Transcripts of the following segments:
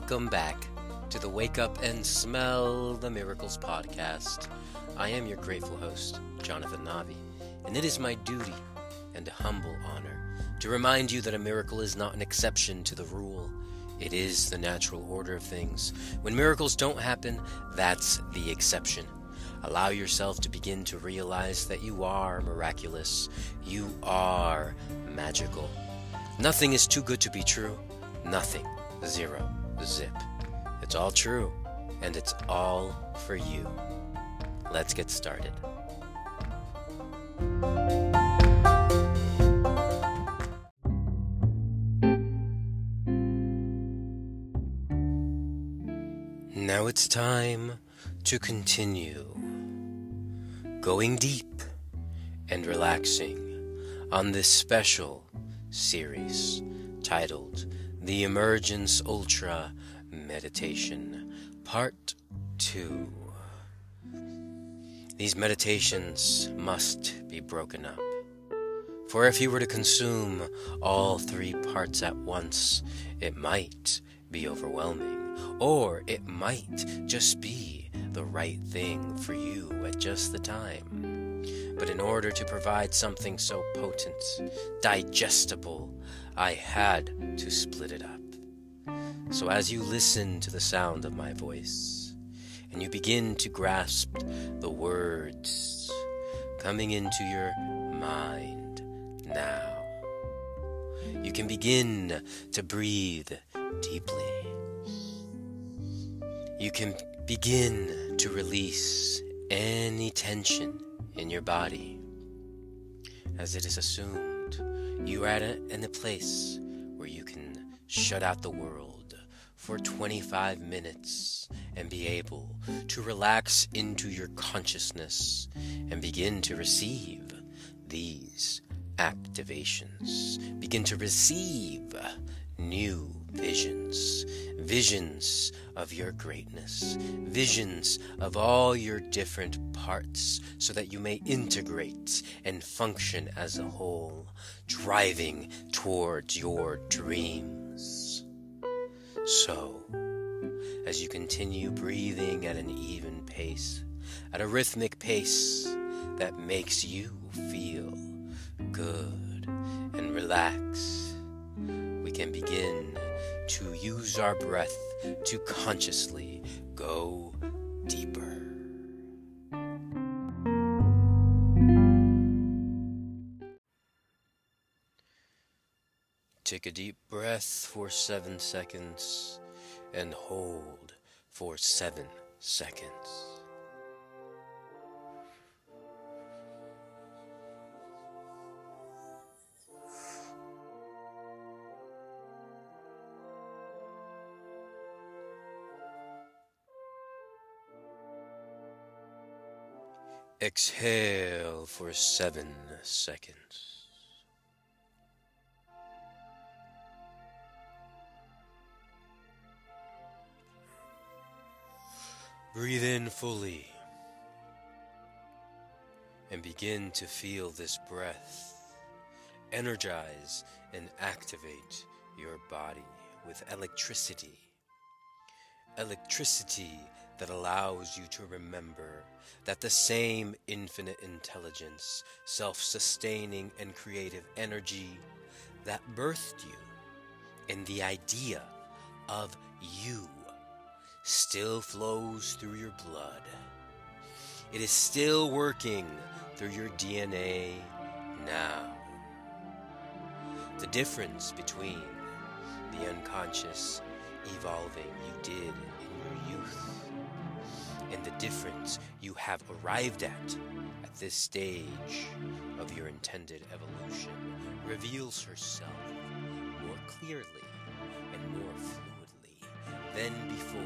Welcome back to the Wake Up and Smell the Miracles podcast. I am your grateful host, Jonathan Navi, and it is my duty and a humble honor to remind you that a miracle is not an exception to the rule. It is the natural order of things. When miracles don't happen, that's the exception. Allow yourself to begin to realize that you are miraculous. You are magical. Nothing is too good to be true. Nothing. Zero. Zip. It's all true, and it's all for you. Let's get started. Now it's time to continue going deep and relaxing on this special series titled The Emergence Ultra Meditation, Part 2. These meditations must be broken up, for if you were to consume all 3 parts at once, it might be overwhelming, or it might just be the right thing for you at just the time. But in order to provide something so potent, digestible, I had to split it up. So as you listen to the sound of my voice, and you begin to grasp the words coming into your mind now, you can begin to breathe deeply. You can begin to release any tension in your body. As it is assumed, you are in a place where you can shut out the world for 25 minutes and be able to relax into your consciousness and begin to receive these activations. Begin to receive new visions of your greatness, visions of all your different parts, so that you may integrate and function as a whole, driving towards your dreams. So, as you continue breathing at an even pace, at a rhythmic pace that makes you feel good and relaxed, we can begin to use our breath to consciously go deeper. Take a deep breath for 7 seconds and hold for 7 seconds. Exhale for 7 seconds. Breathe in fully and begin to feel this breath energize and activate your body with electricity. Electricity that allows you to remember that the same infinite intelligence, self-sustaining and creative energy that birthed you and the idea of you still flows through your blood. It is still working through your DNA now. The difference between the unconscious evolving you did in your youth and the difference you have arrived at this stage of your intended evolution reveals herself more clearly and more fluidly than before.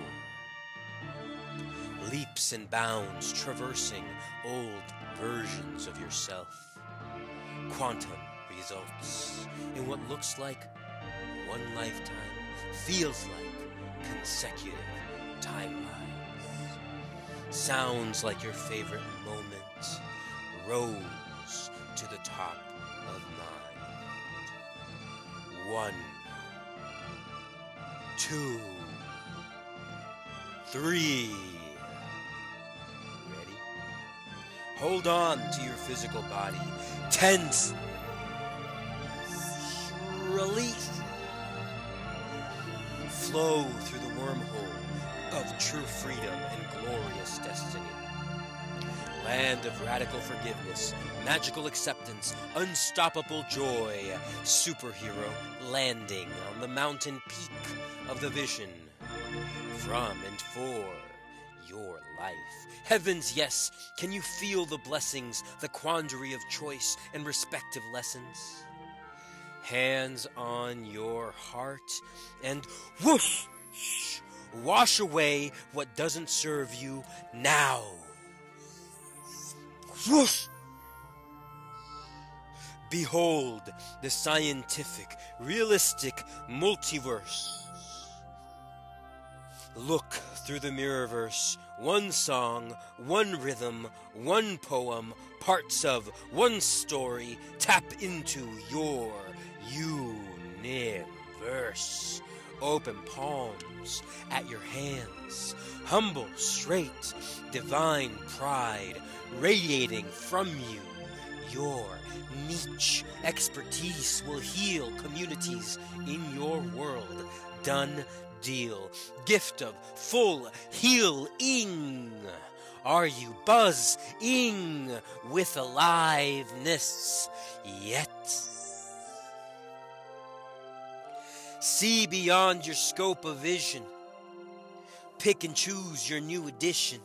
Leaps and bounds traversing old versions of yourself. Quantum results in what looks like one lifetime feels like consecutive timelines. Sounds like your favorite moment rose to the top of mind. 1, 2, 3. Ready? Hold on to your physical body. Tense. Release. Flow through the wormhole of true freedom and glorious destiny. Land of radical forgiveness, magical acceptance, unstoppable joy, superhero landing on the mountain peak of the vision. From and for your life. Heavens, yes, can you feel the blessings, the quandary of choice and respective lessons? Hands on your heart and whoosh! Wash away what doesn't serve you now. Whoosh! Behold the scientific, realistic multiverse. Look through the mirrorverse, one song, one rhythm, one poem, parts of one story. Tap into your universe. Open palms at your hands, humble, straight, divine pride radiating from you. Your niche expertise will heal communities in your world. Done deal. Gift of full healing. Are you buzzing with aliveness yet? See beyond your scope of vision. Pick and choose your new edition.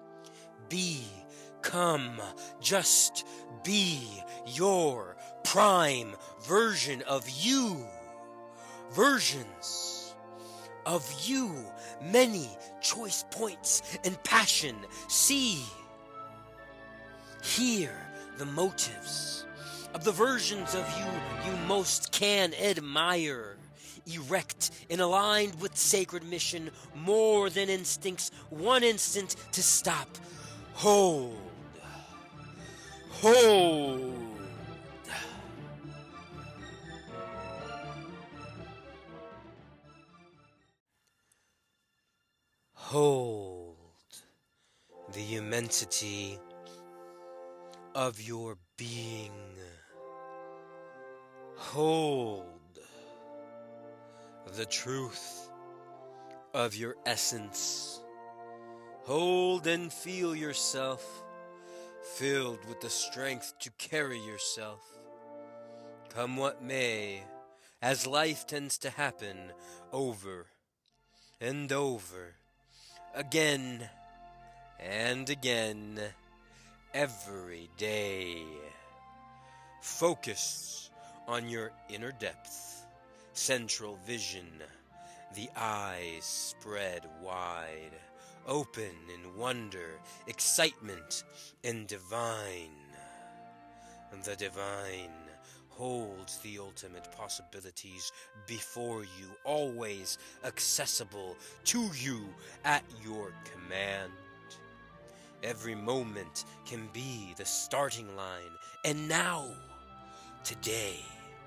Become, just be your prime version of you. Versions of you, many choice points and passion. See, hear the motives of the versions of you you most can admire. Erect and aligned with sacred mission, more than instincts, one instant to stop. Hold. Hold. Hold the immensity of your being. Hold the truth of your essence. Hold and feel yourself filled with the strength to carry yourself. Come what may, as life tends to happen over and over, again and again, every day. Focus on your inner depth, central vision, the eyes spread wide, open in wonder, excitement, and divine. The divine holds the ultimate possibilities before you, always accessible to you at your command. Every moment can be the starting line, and now, today,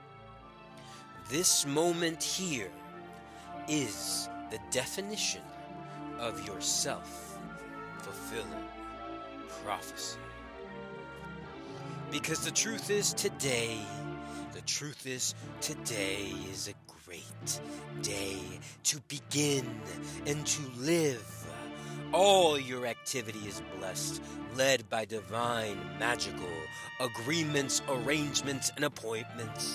this moment here is the definition of your self-fulfilling prophecy. Because the truth is today is a great day to begin and to live. All your activity is blessed, led by divine, magical agreements, arrangements, and appointments.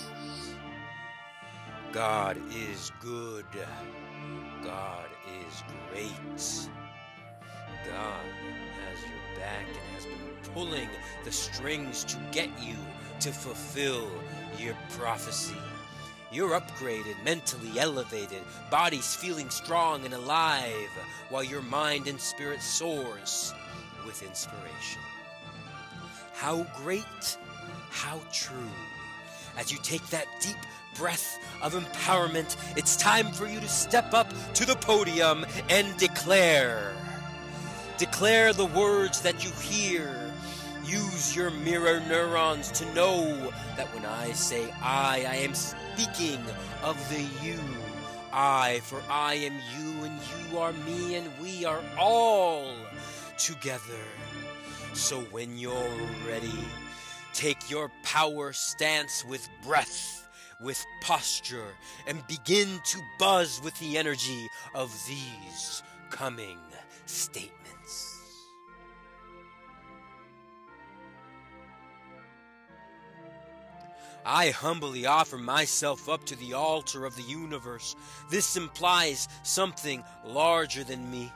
God is good. God is great. God has your back and has been pulling the strings to get you to fulfill your prophecy. You're upgraded, mentally elevated, bodies feeling strong and alive, while your mind and spirit soars with inspiration. How great, how true. As you take that deep breath of empowerment, it's time for you to step up to the podium and declare. Declare the words that you hear. Use your mirror neurons to know that when I say I am speaking of the you. For I am you, and you are me, and we are all together. So when you're ready, take your power stance with breath, with posture, and begin to buzz with the energy of these coming statements. I humbly offer myself up to the altar of the universe. This implies something larger than me.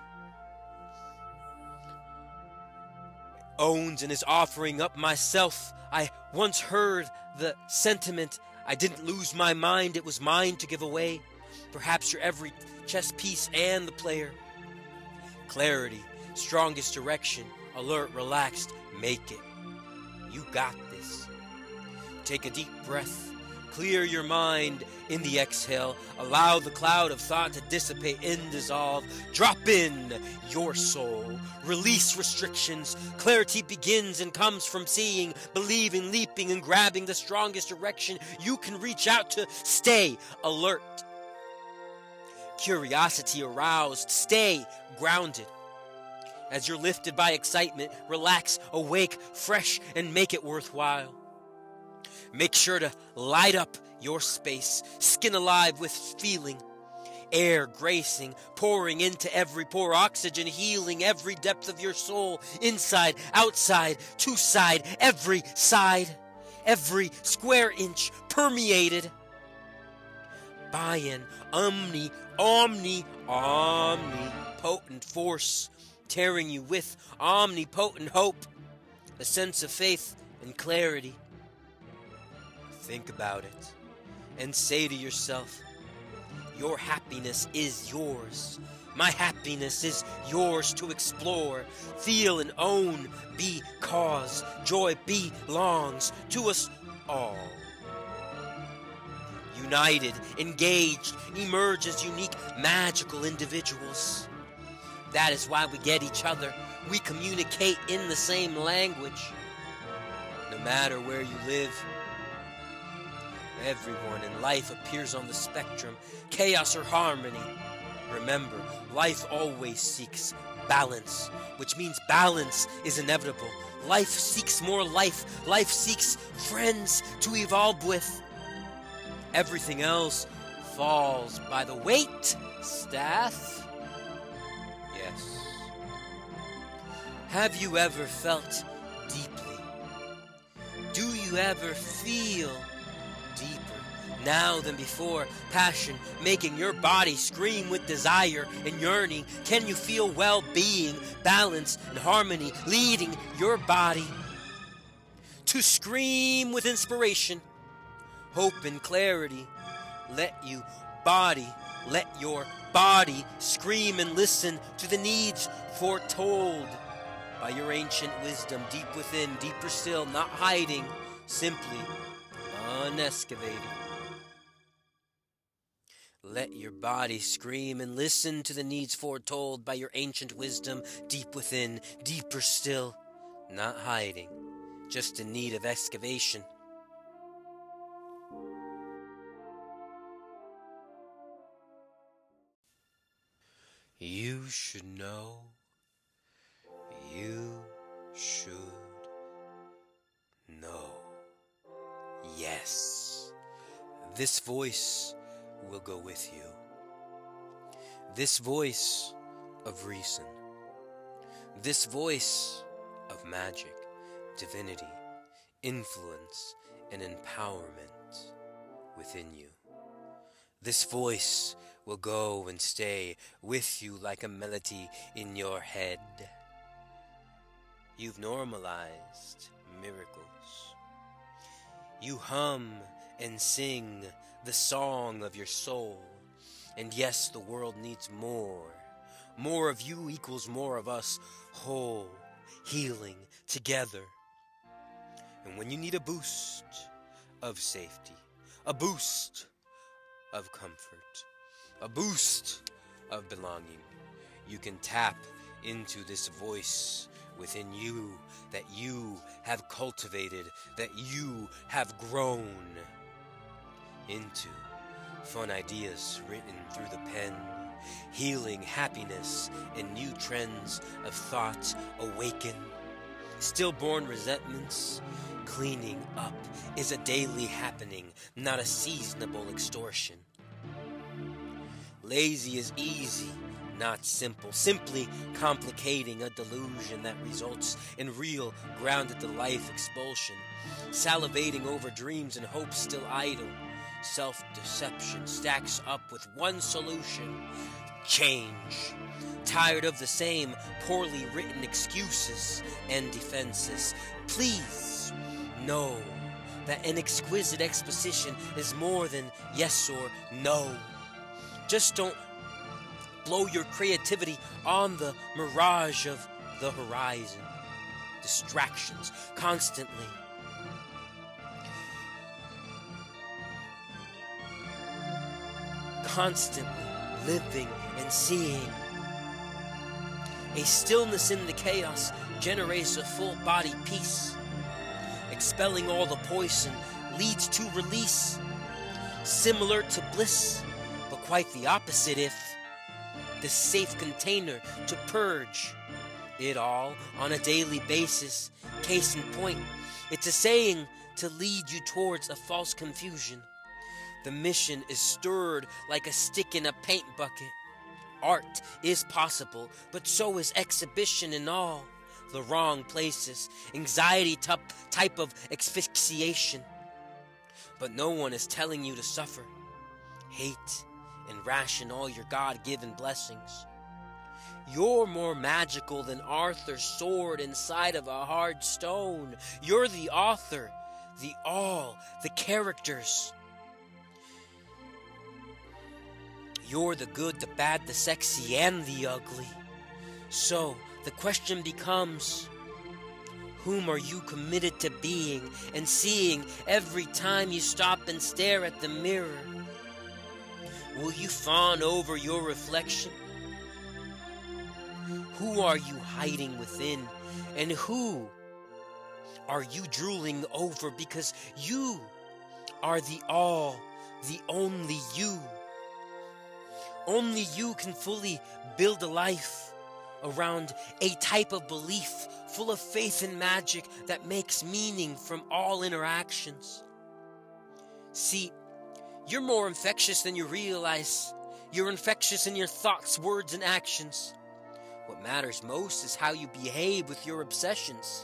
Owns and is offering up myself. I once heard the sentiment, I didn't lose my mind, it was mine to give away. Perhaps you're every chess piece and the player. Clarity, strongest direction, alert, relaxed, make it. You got this. Take a deep breath. Clear your mind in the exhale. Allow the cloud of thought to dissipate and dissolve. Drop in your soul. Release restrictions. Clarity begins and comes from seeing, believing, leaping, and grabbing the strongest direction you can reach out to. Stay alert. Curiosity aroused. Stay grounded. As you're lifted by excitement, relax, awake, fresh, and make it worthwhile. Make sure to light up your space, skin alive with feeling. Air gracing, pouring into every pore, oxygen healing every depth of your soul. Inside, outside, to side, every square inch permeated by an omnipotent force, tearing you with omnipotent hope, a sense of faith and clarity. Think about it and say to yourself, your happiness is yours. My happiness is yours to explore, feel and own, because joy belongs to us all. United, engaged, emerge as unique, magical individuals. That is why we get each other. We communicate in the same language. No matter where you live, everyone in life appears on the spectrum, chaos or harmony. Remember, life always seeks balance, which means balance is inevitable. Life seeks more life. Life seeks friends to evolve with. Everything else falls by the weight, staff. Yes. Have you ever felt deeply? Do you ever feel deeper now than before? Passion making your body scream with desire and yearning. Can you feel well-being, balance, and harmony leading your body to scream with inspiration, hope, and clarity? Let your body scream and listen to the needs foretold by your ancient wisdom, deep within, deeper still, not hiding, simply unexcavated. Let your body scream and listen to the needs foretold by your ancient wisdom, deep within, deeper still, not hiding, just in need of excavation. You should know, you should know. Yes, this voice will go with you. This voice of reason. This voice of magic, divinity, influence, and empowerment within you. This voice will go and stay with you like a melody in your head. You've normalized miracles. You hum and sing the song of your soul. And yes, the world needs more. More of you equals more of us, whole, healing, together. And when you need a boost of safety, a boost of comfort, a boost of belonging, you can tap into this voice within you that you have cultivated, that you have grown into Fun ideas written through the pen, healing happiness and new trends of thought awaken. Stillborn resentments, cleaning up is a daily happening, not a seasonable extortion. Lazy is easy, not simple, simply complicating a delusion that results in real, grounded to life expulsion. Salivating over dreams and hopes still idle. Self-deception stacks up with one solution: change. Tired of the same poorly written excuses and defenses. Please know that an exquisite exposition is more than yes or no. Just don't blow your creativity on the mirage of the horizon. Distractions constantly. Constantly living and seeing. A stillness in the chaos generates a full-body peace. Expelling all the poison leads to release. Similar to bliss, but quite the opposite if the safe container to purge it all on a daily basis. Case in point, it's a saying to lead you towards a false confusion. The mission is stirred like a stick in a paint bucket. Art is possible, but so is exhibition in all the wrong places. Anxiety type of asphyxiation. But no one is telling you to suffer. Hate and ration all your God-given blessings. You're more magical than Arthur's sword inside of a hard stone. You're the author, the all, the characters. You're the good, the bad, the sexy, and the ugly. So, the question becomes, whom are you committed to being and seeing every time you stop and stare at the mirror? Will you fawn over your reflection? Who are you hiding within? And who are you drooling over? Because you are the all, the only you. Only you can fully build a life around a type of belief full of faith and magic that makes meaning from all interactions. See, you're more infectious than you realize. You're infectious in your thoughts, words, and actions. What matters most is how you behave with your obsessions.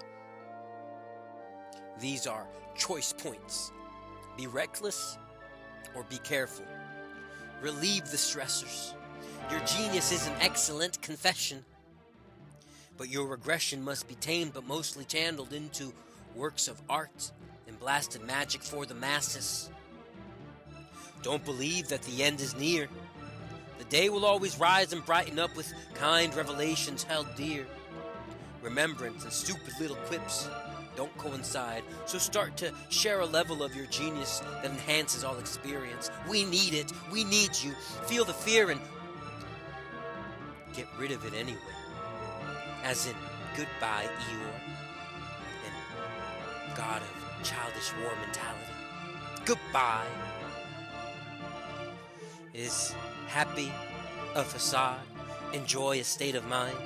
These are choice points. Be reckless or be careful. Relieve the stressors. Your genius is an excellent confession. But your regression must be tamed, but mostly channeled into works of art and blasted magic for the masses. Don't believe that the end is near. The day will always rise and brighten up with kind revelations held dear. Remembrance and stupid little quips don't coincide, so start to share a level of your genius that enhances all experience. We need it. We need you. Feel the fear and get rid of it anyway. As in, goodbye, Eeyore, and god of childish war mentality. Goodbye. Is happy a facade? Enjoy a state of mind?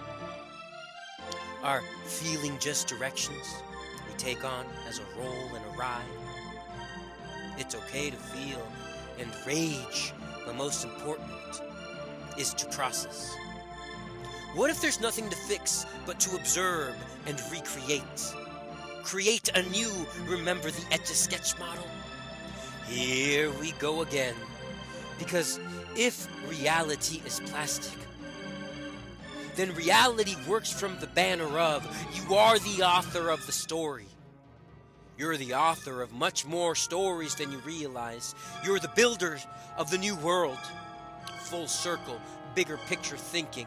Are feeling just directions we take on as a roll and a ride? It's okay to feel and rage, but most important is to process. What if there's nothing to fix but to observe and recreate? Create anew, remember the Etch-a-Sketch model? Here we go again. Because if reality is plastic, then reality works from the banner of, you are the author of the story. You're the author of much more stories than you realize. You're the builder of the new world. Full circle, bigger picture thinking.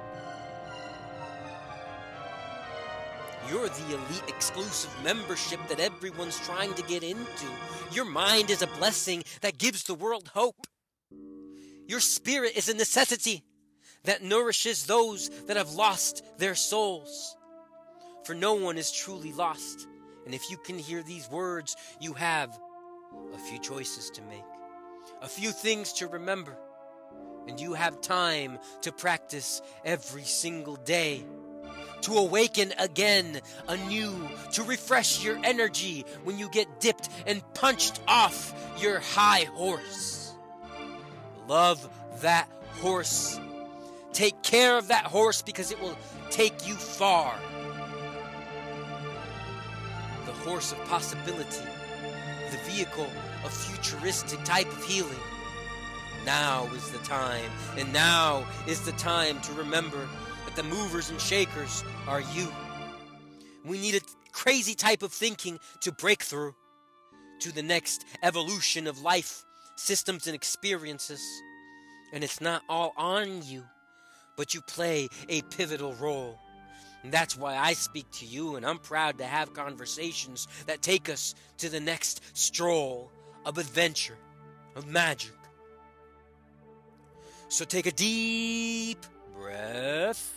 You're the elite exclusive membership that everyone's trying to get into. Your mind is a blessing that gives the world hope. Your spirit is a necessity that nourishes those that have lost their souls. For no one is truly lost. And if you can hear these words, you have a few choices to make. A few things to remember, and you have time to practice every single day. To awaken again anew, to refresh your energy when you get dipped and punched off your high horse. Love that horse. Take care of that horse because it will take you far. The horse of possibility, the vehicle of futuristic type of healing. Now is the time, and now is the time to remember that the movers and shakers are you. We need a crazy type of thinking to break through to the next evolution of life, systems, and experiences. And it's not all on you, but you play a pivotal role. And that's why I speak to you, and I'm proud to have conversations that take us to the next stroll of adventure, of magic. So take a deep breath.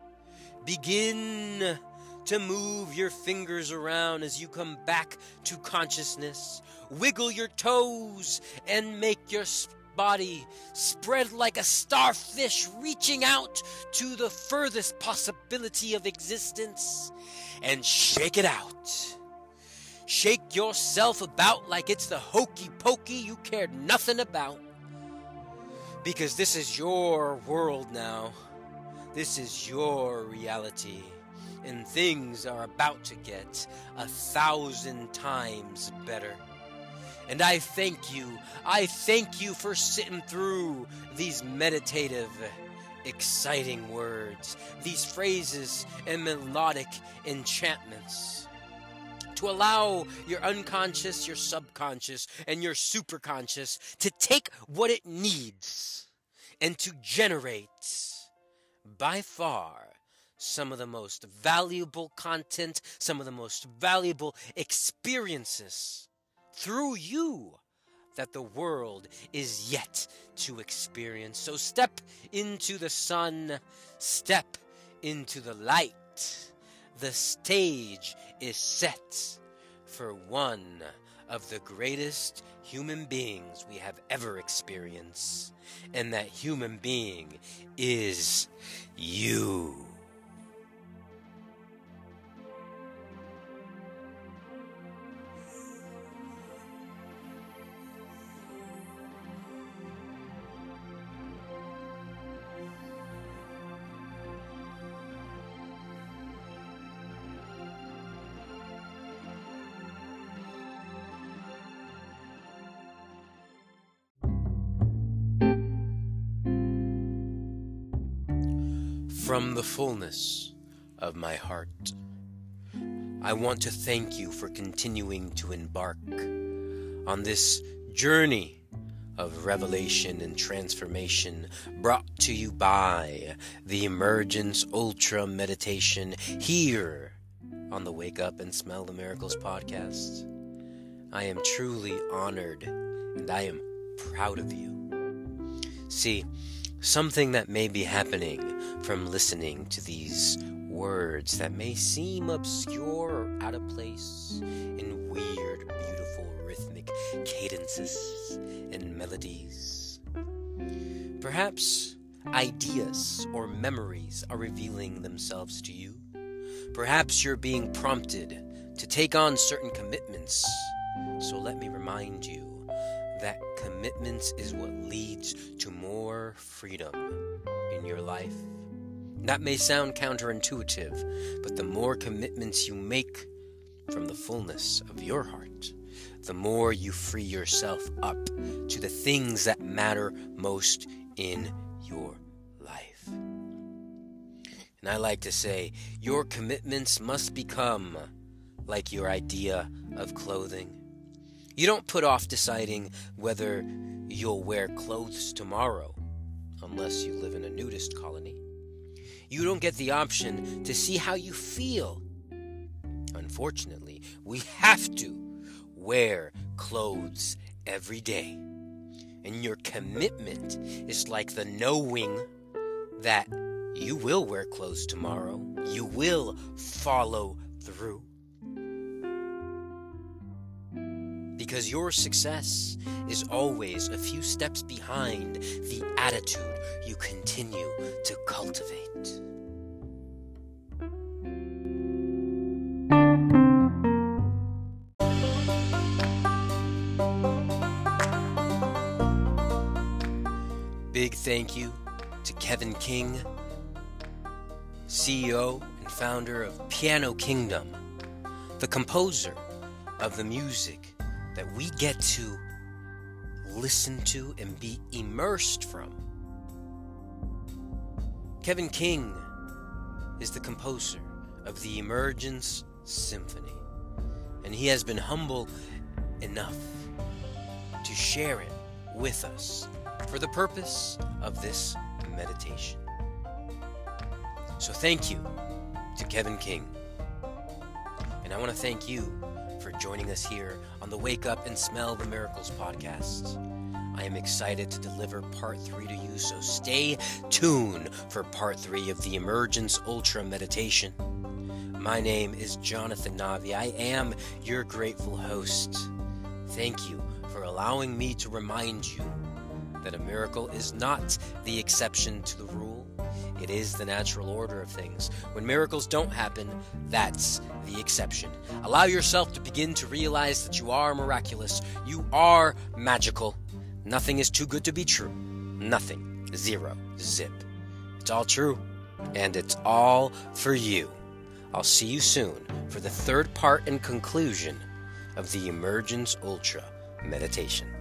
Begin to move your fingers around as you come back to consciousness. Wiggle your toes and make your body spread like a starfish reaching out to the furthest possibility of existence. And shake it out. Shake yourself about like it's the hokey pokey you cared nothing about. Because this is your world now. This is your reality. And things are about to get 1,000 times better. And I thank you for sitting through these meditative, exciting words, these phrases and melodic enchantments. To allow your unconscious, your subconscious, and your superconscious to take what it needs and to generate, by far, some of the most valuable content, some of the most valuable experiences through you that the world is yet to experience. So step into the sun, step into the light. The stage is set for one of the greatest human beings we have ever experienced. And that human being is you. From the fullness of my heart, I want to thank you for continuing to embark on this journey of revelation and transformation brought to you by the Emergence Ultra Meditation here on the Wake Up and Smell the Miracles podcast. I am truly honored and I am proud of you. See, something that may be happening from listening to these words that may seem obscure or out of place in weird, beautiful, rhythmic cadences and melodies. Perhaps ideas or memories are revealing themselves to you. Perhaps you're being prompted to take on certain commitments. So let me remind you that commitments is what leads to more freedom in your life. That may sound counterintuitive, but the more commitments you make from the fullness of your heart, the more you free yourself up to the things that matter most in your life. And I like to say, your commitments must become like your idea of clothing. You don't put off deciding whether you'll wear clothes tomorrow unless you live in a nudist colony. You don't get the option to see how you feel. Unfortunately, we have to wear clothes every day. And your commitment is like the knowing that you will wear clothes tomorrow. You will follow through. Because your success is always a few steps behind the attitude you continue to cultivate. Big thank you to Kevin King, CEO and founder of Piano Kingdom, the composer of the music that we get to listen to and be immersed from. Kevin King is the composer of the Emergence Symphony, and he has been humble enough to share it with us for the purpose of this meditation. So thank you to Kevin King. And I want to thank you for joining us here on the Wake Up and Smell the Miracles podcast. I am excited to deliver part 3 to you, so stay tuned for part 3 of the Emergence Ultra meditation. My name is Jonathan Navi. I am your grateful host. Thank you for allowing me to remind you that a miracle is not the exception to the rule. It is the natural order of things. When miracles don't happen, that's the exception. Allow yourself to begin to realize that you are miraculous. You are magical. Nothing is too good to be true. Nothing. Zero. Zip. It's all true. And it's all for you. I'll see you soon for the third part and conclusion of the Emergence Ultra meditation.